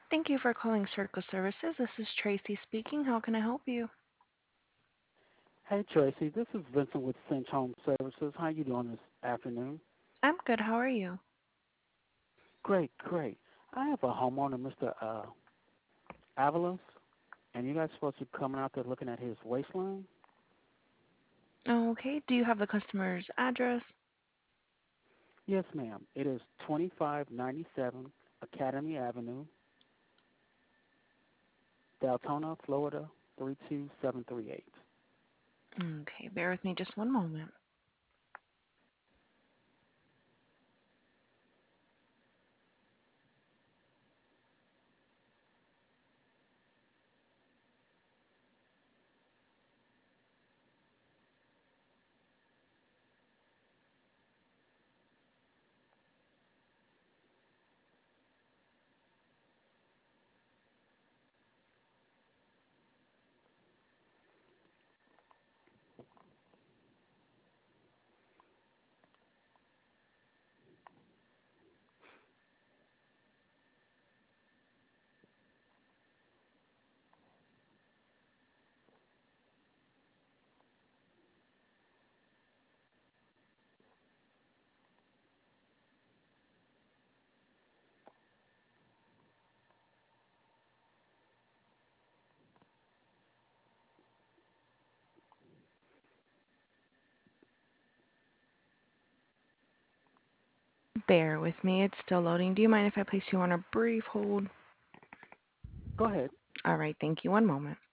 Thank you for calling Circle Services. This is Tracy speaking. How can I help you? Hey Tracy, this is Vincent with Cinch Home Services. How you doing this afternoon? I'm good. How are you? Great, great. I have a homeowner, Mr. Avalos, and you guys supposed to be coming out there looking at his waistline? Okay. Do you have the customer's address? Yes, ma'am. It is 2597 Academy Avenue, Deltona, Florida 32738. Okay. Bear with me just one moment. Bear with me. It's still loading. Do you mind if I place you on a brief hold? Go ahead. All right. Thank you. One moment.